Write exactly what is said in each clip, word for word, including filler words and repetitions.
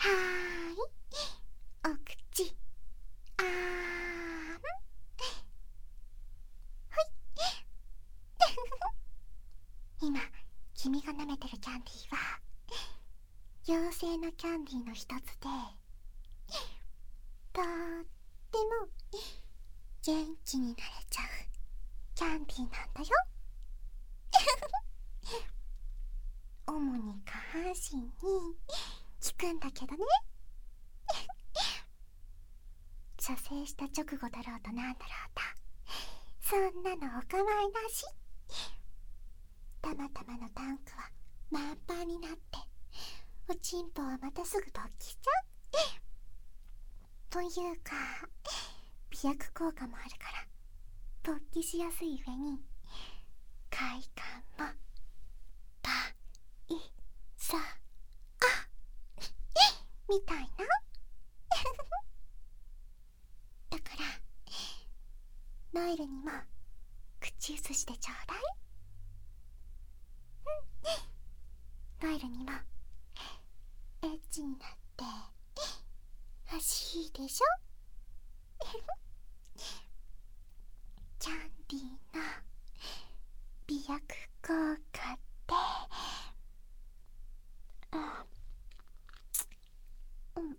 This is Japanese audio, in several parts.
はーい、お口あーん。ほい今君が舐めてるキャンディーは妖精のキャンディーの一つで、とっても元気になれちゃうキャンディーなんだよ。主に下半身に効くんだけどね。射精した直後だろうとなんだろうと、そんなのお構いなし。たまたまのタンクは満杯になって、おちんぽはまたすぐ勃起しちゃう。というか、美薬効果もあるから勃起しやすい上に快感もたいさあみたいな。だからノエルにも口移しでちょうだい。ノエルにもエッチになって欲しいでしょ。キャンディーの美薬効果ってあうん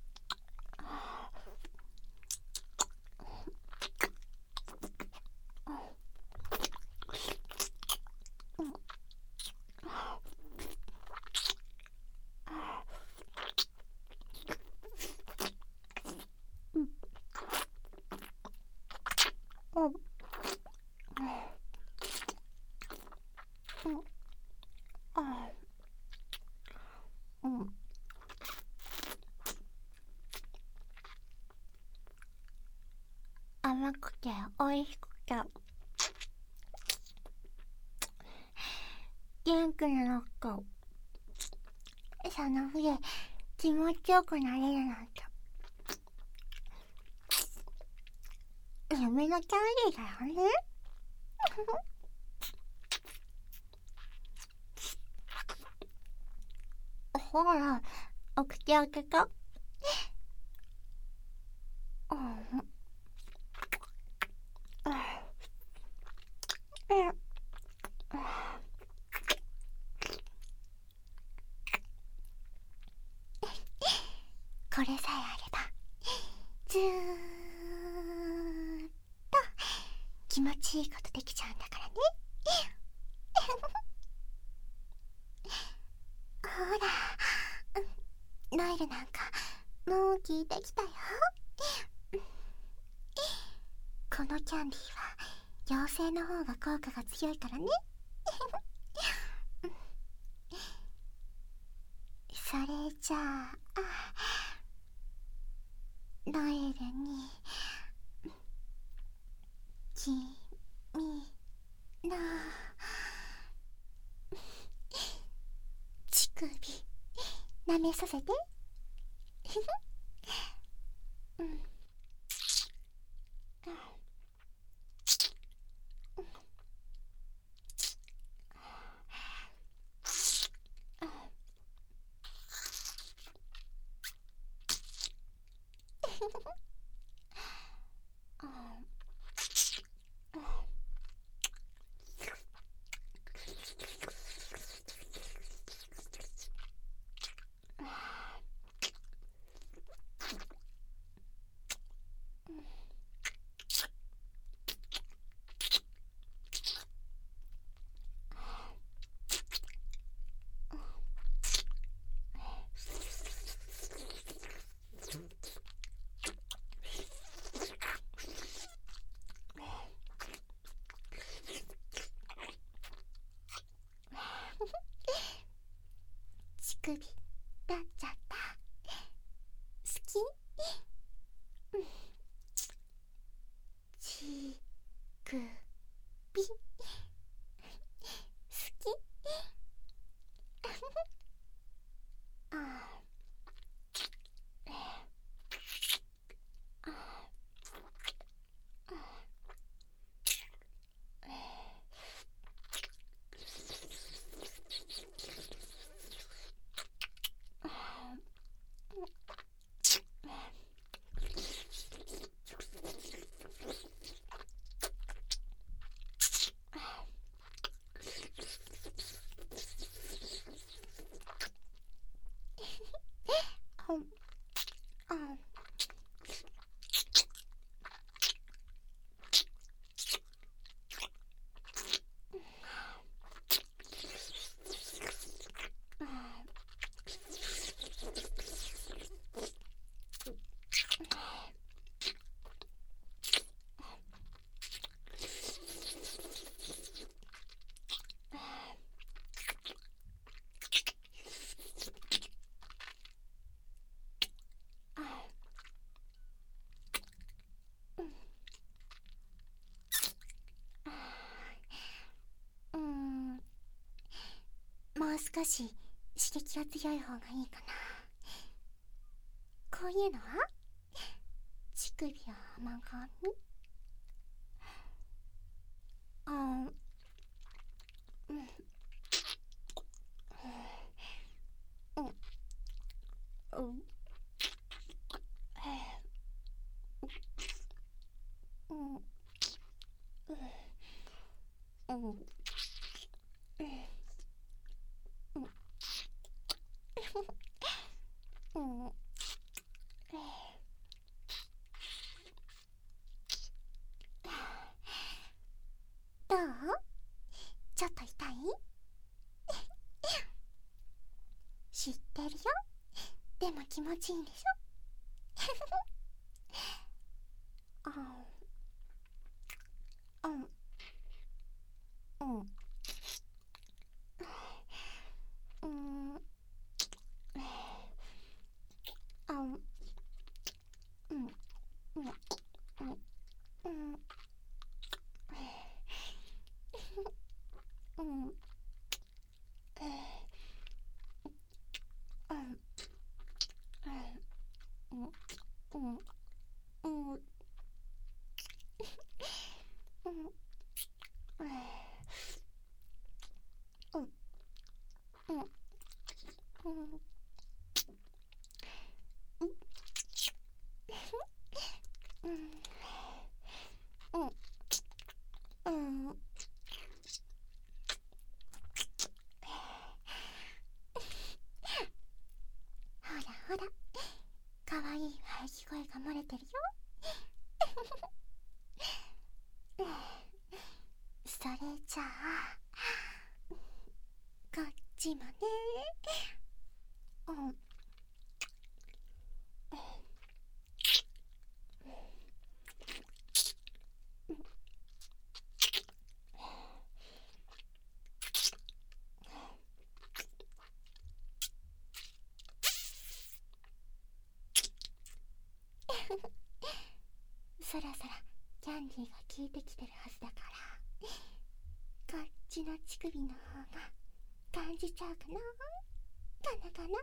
うんうん甘くておいしくて元気になった。その上気持ちよくなれるなんて夢のキャンディーだよね。ほら、お口開けた。うんこれさえあればずーっと気持ちいいことできちゃうんだからね。ほら、ノエルなんかもう聞いてきたよ。このキャンディーは妖精の方が効果が強いからね。それじゃあノエルに君の乳首舐めさせて。うん。乳首だっちゃった。好き？乳首好き？あ少し刺激が強い方がいいかな。こういうのは乳首を甘がみ。あーうんうんうんうんうんうんうんどう？ちょっと痛い？知ってるよ。でも気持ちいいんでしょ？あうんうんうんあうんうんうんうんうんうんうんうんうんうんうんうんほらほら、かわいい喘ぎ声が漏れてるよ。それじゃあこっちもね。うんそろそろキャンディーが効いてきてるはずだから、こっちの乳首の方が感じちゃうかな。かなかな。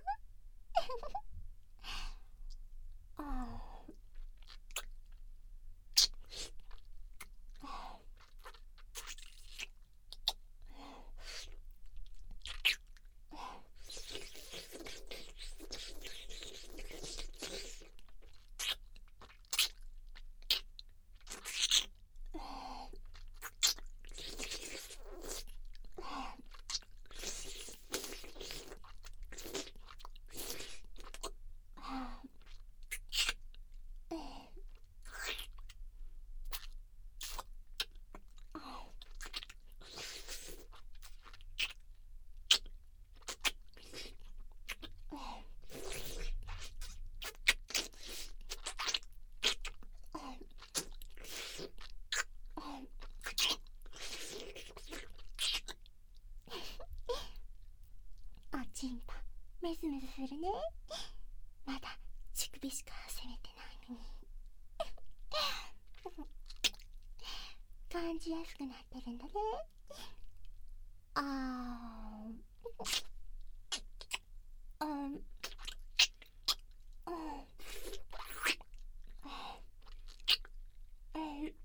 あおちんぽメスメスするね。まだ乳首しか攻めてないのに感じやすくなってるんだね。あーうんうんうん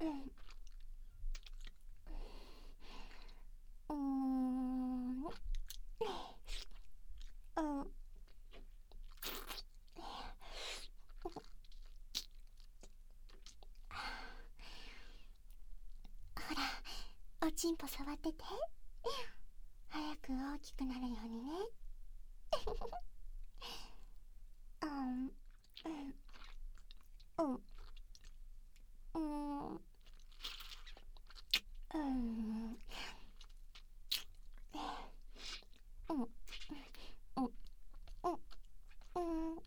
うん、うんほら、おちんぽ触ってて。早く大きくなるようにね。うんうんうんうんうんうんうんうん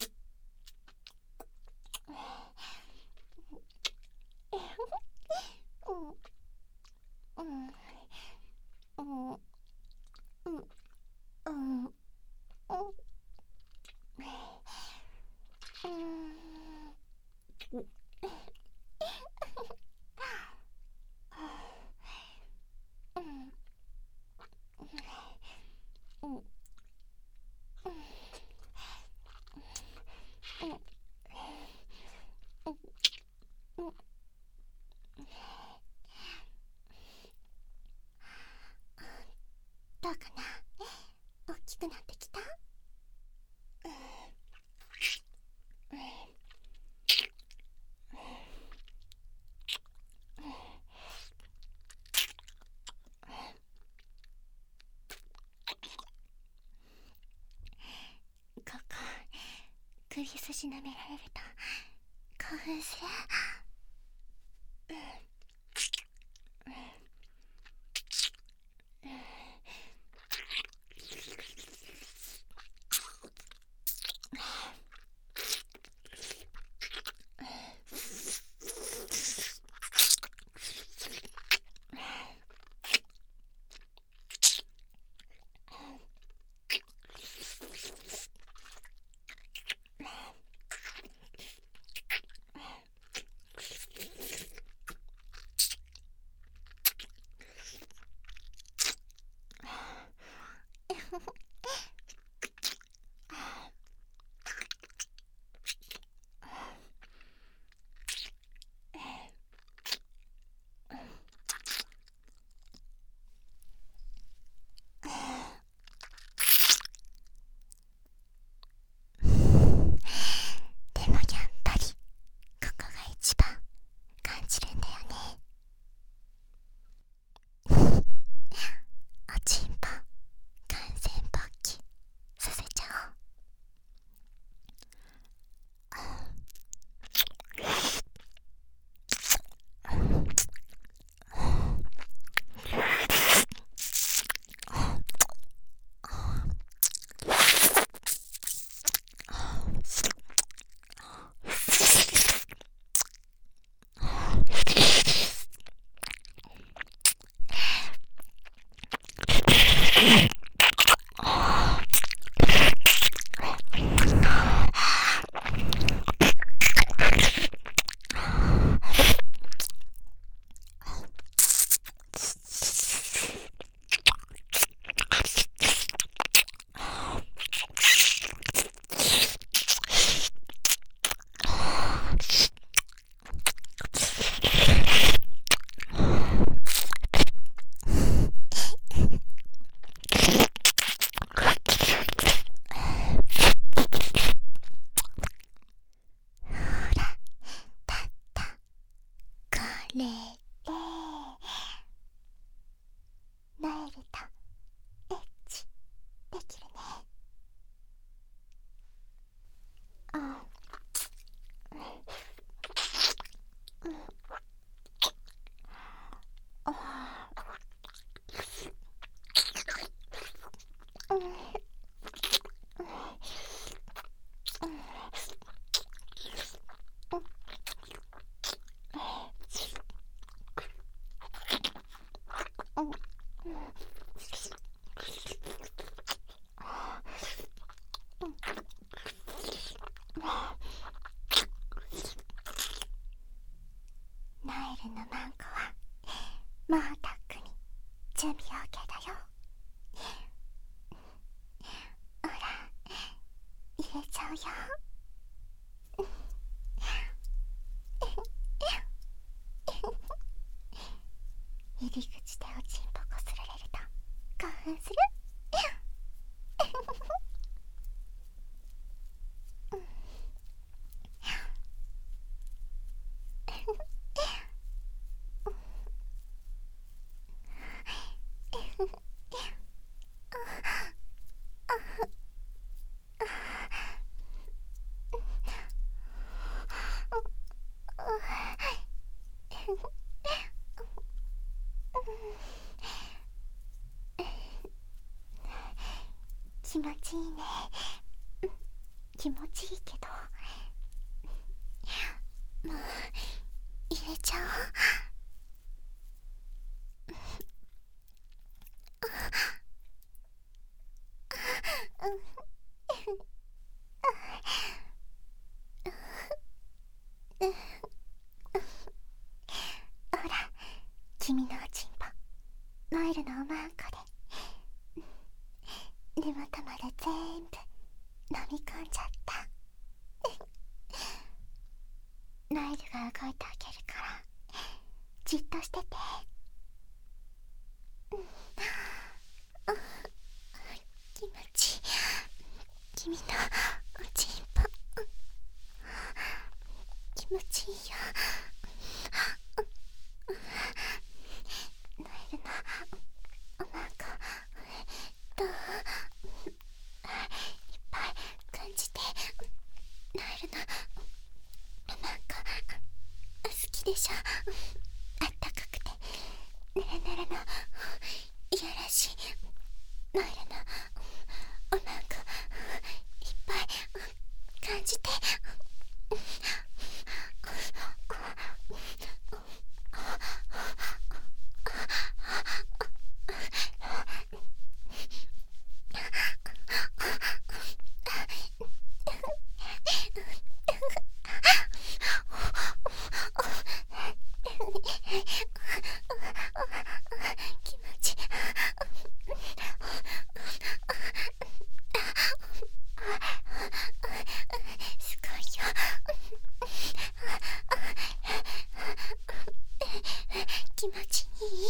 うんうんうんどうかな、大きくなってきた。ここ首筋舐められると興奮する。でもやっぱりここが一番感じるんだよね。おちんぽ完全勃起させちゃこれでナイルとエッチできるね。うんうんり口でおちんぽこすられると興奮する気持ちいいね。気持ちいいけどもう入れちゃおう。ほら、君のおちんぽノエルのおまんこで根元まで全部飲み込んじゃった。ノエルが動いてあげるからじっとしてて。気持ちいい。君のおちんぽ気持ちいいよ。ノエルのおまんこどういっぱい感じて。ノエルのおまんこ好きでしょ。あったかくてぬるぬるのいやらしいノエルのおまんこいっぱい感じて。気持ちすごいよ。気持ちいい。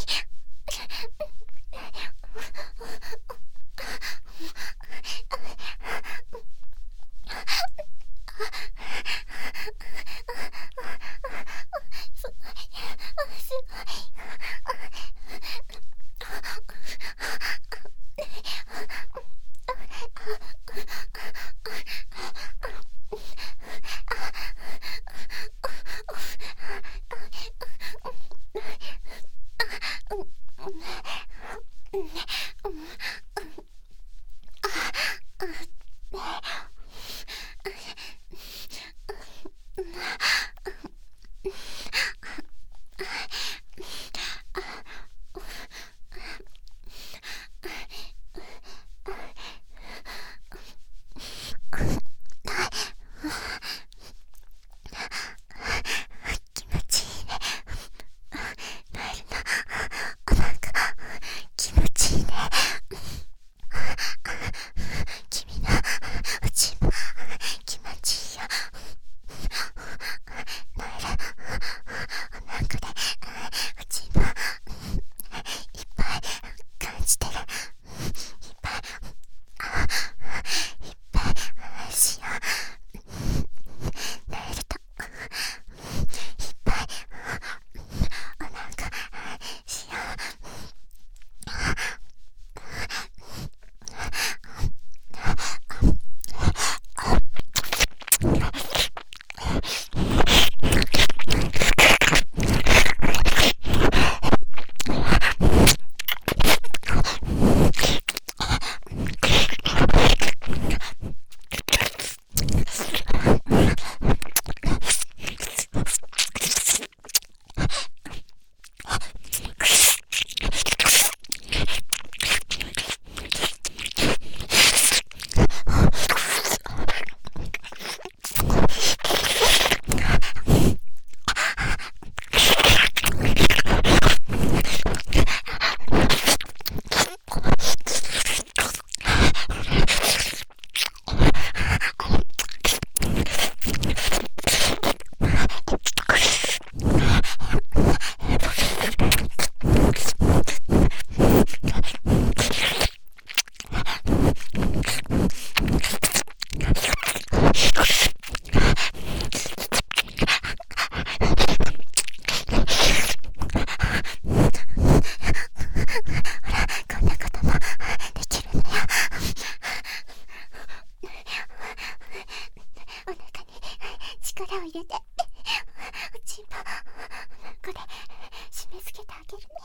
力を入れておちんぽこれ締め付けてあげるね。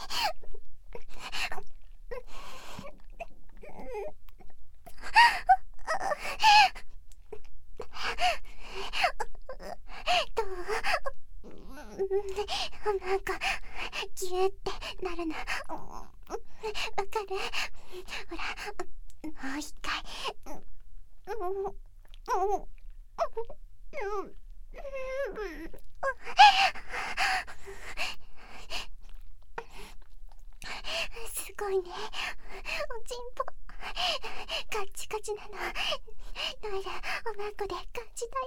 どう？なんかギューってなるのわかる？ほらもう一回。すごいね、おちんぽカッチカチなの。ノエルおまんこで感じたよ。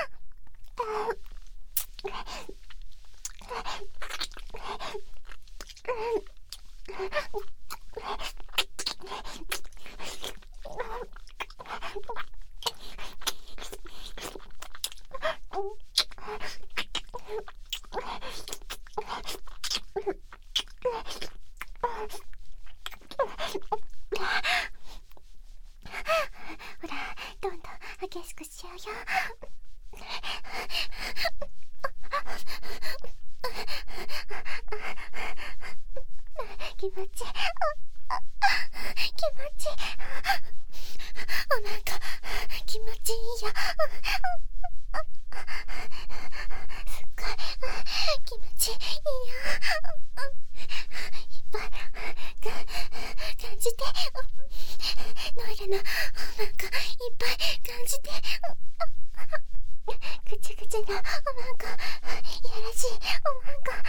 ほらどんどん激しくしようよ。気持ちいい、気持ちいい。おまんこ気持ちいいよ。すっごい気持ちいいよ。いっぱい感じて、ノエルのおまんこいっぱい感じて。ぐちゃぐちゃなおまんこ、いやらしいおまんこ。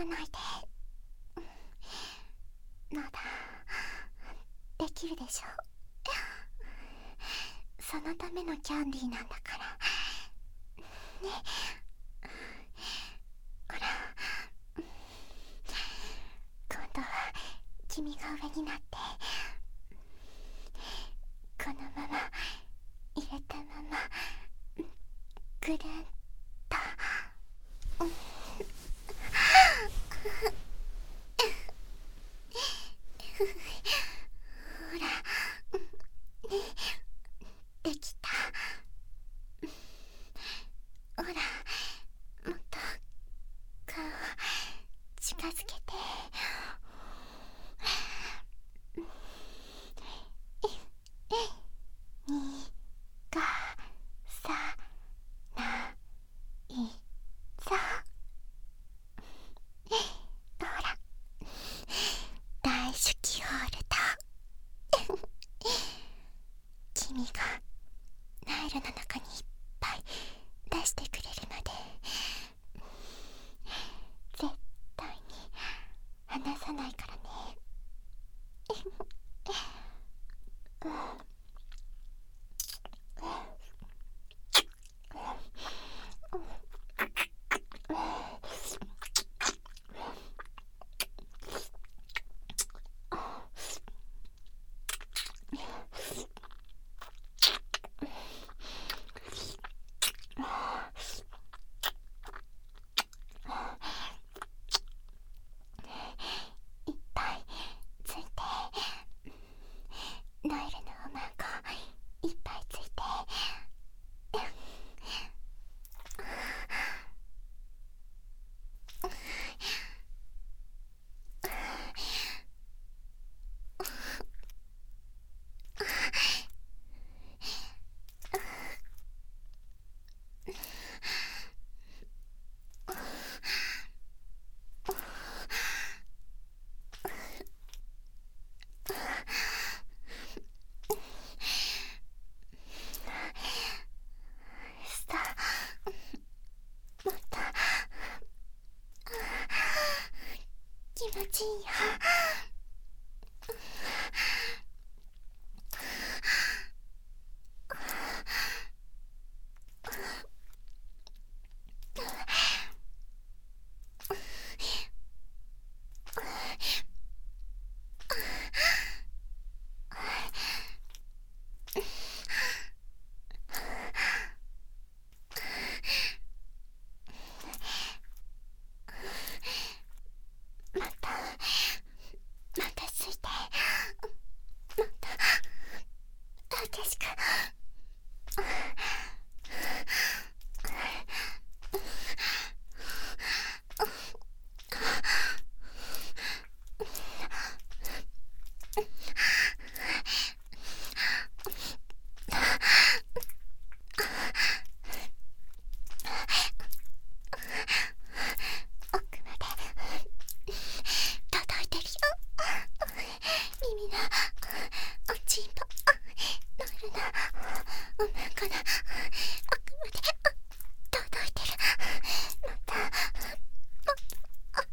ないで。まだできるでしょ。そのためのキャンディーなんだからね。ほら、今度は君が上になって、このまま入れたままぐるんとほら、できた。ほら、もっと顔近づけて。にがさないぞ。ほら、大手記ホールド君がナイルの中にいっぱい出してくれるので、絶対に離さないからね。いっぱいついて、ナイルのおまんこいっぱいついて、もっと気持ちいいよ。またまたついて、もっと激しく。奥まで届いてるよ。耳のおちんぽ、ノイルのおまんこの奥まで届いてる。またもっと。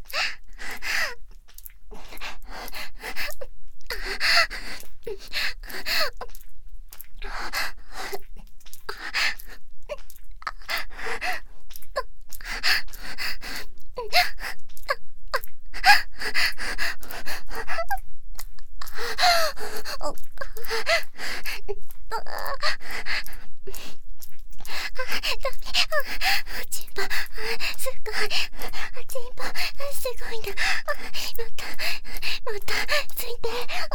おちんぽすごい、おちんぽすごいな。もっともっとついて。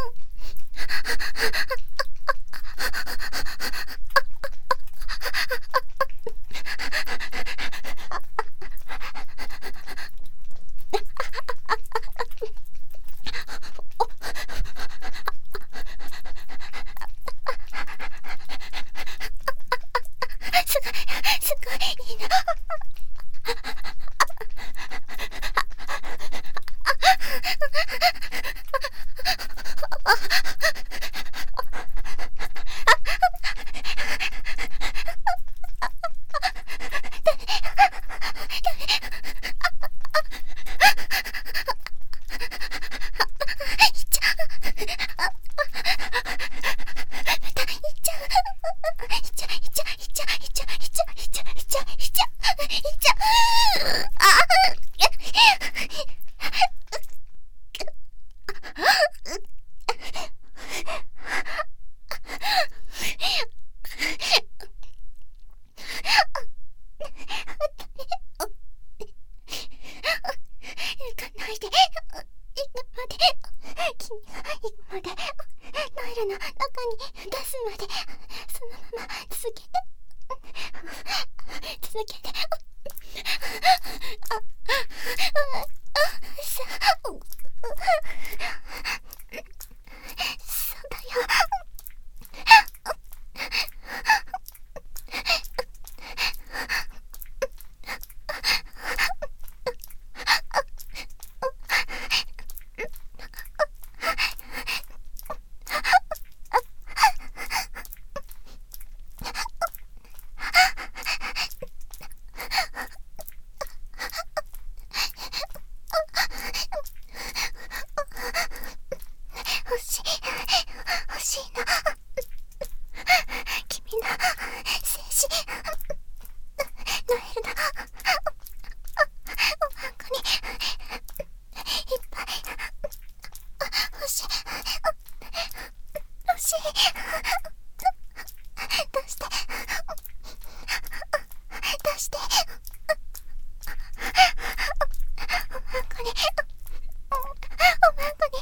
すごいすごいいいな。 ちゃいちゃいちゃいちゃいちゃいちゃいちゃいちゃいちゃあ行かないで、行くまで、君が行くまで、ノエルの中に出すまで、そのまま続けて、続けて、あ、あ、あ、さ、そうだよ。欲しい、欲しいの。君の精子、ノエルのおまんこにいっぱい欲しい、欲しい。出して、出して、おまんこに、おまんこに。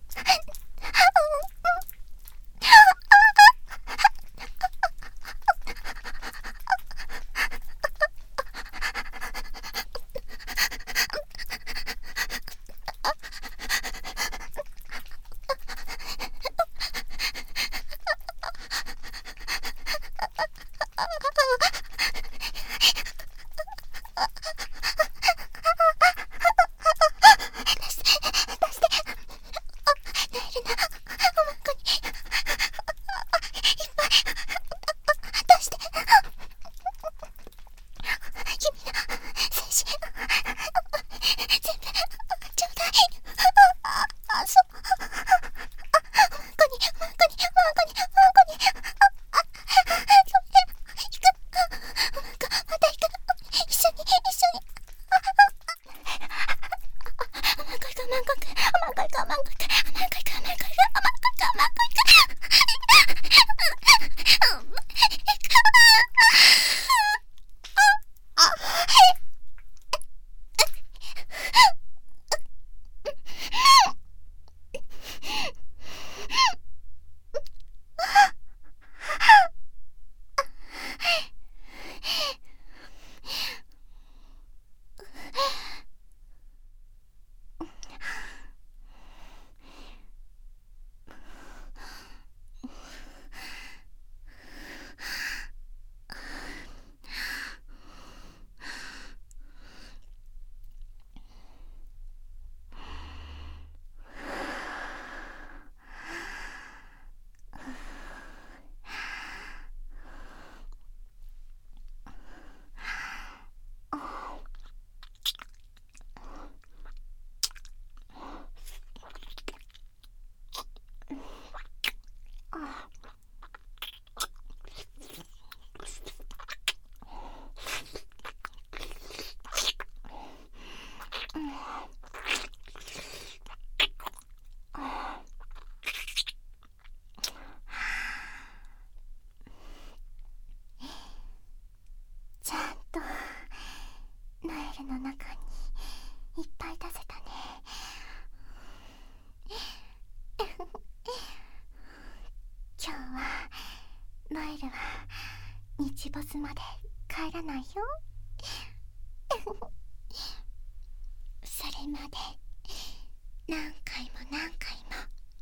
の中にいっぱい出せたね。今日はノエルは日没まで帰らないよ。それまで何回も何回も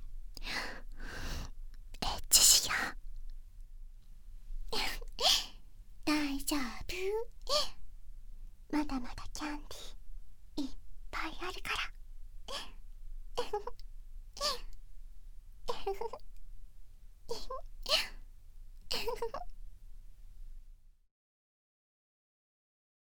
エッチしよう。大丈夫？まだまだキャンディーいっぱいあるから。